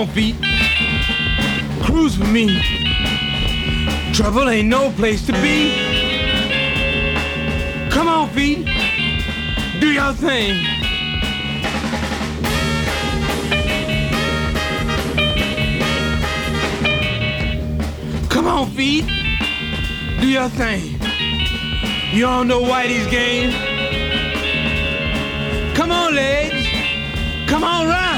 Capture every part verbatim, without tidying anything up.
on, feet. Cruise for me. Trouble ain't no place to be. Come on, feet. Do your thing. Come on, feet. Do your thing. You all know Whitey's game. Come on, legs. Come on, run.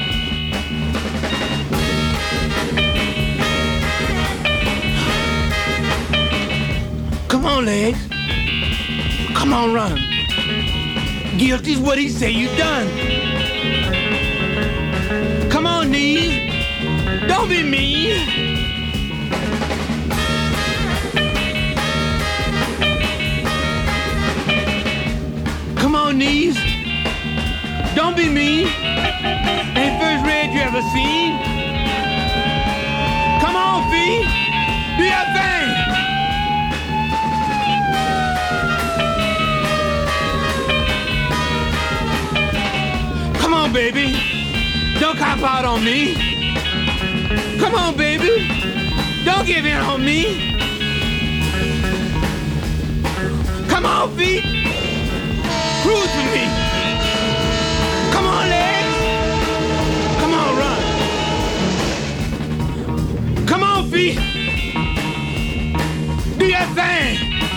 Come on, legs. Come on, run. Guilty's what he say you done. Come on, knees. Don't be mean. Come on, knees. Don't be mean. Ain't first red you ever seen. Come on, feet. Do your thing. Come on, baby. Don't cop out on me. Come on, baby. Don't give in on me. Come on, feet. Cruise for me. Come on, legs. Come on, run. Come on, feet. Do your thing.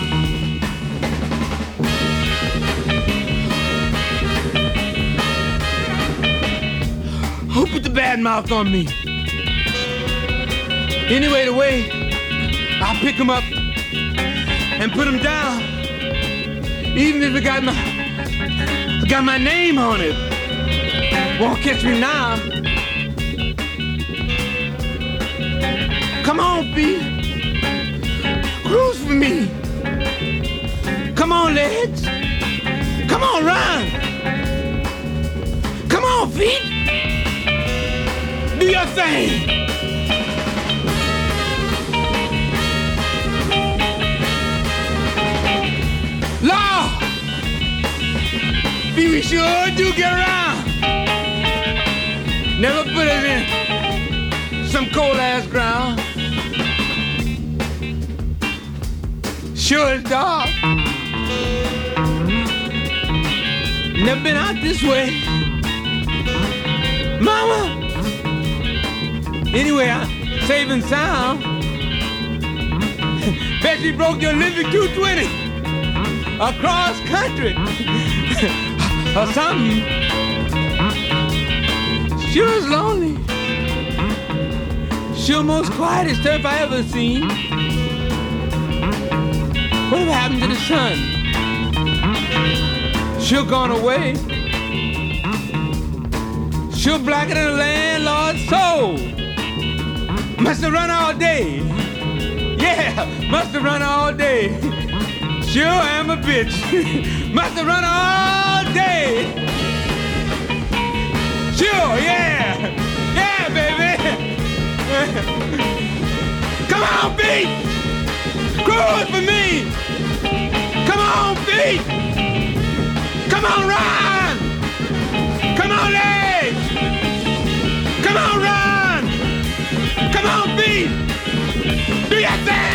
Who put the bad mouth on me? Anyway, the way I pick him up and put him down, even if it got my got my name on it, won't catch me now. Come on, feet. Cruise for me. Come on, legs. Come on, run. Come on, feet. Do your thing. Lord, we sure do get around. Never put us in some cold ass ground. Sure it's dark. Never been out this way. Mama. Anyway, I'm safe and sound. Bet you broke your Olympic two twenty across country or something. Sure is lonely. Sure most quietest turf I ever seen. Whatever happened to the sun? Sure gone away. Sure blacker than the landlord's soul. Must have run all day. Yeah, must have run all day. Sure am a bitch. Must have run all day. Sure, yeah. Yeah, baby. Come on, feet. Cruise for me. Come on, feet. Come on, run. Come on, legs. Come on, run. Come on, feet. Do your thing.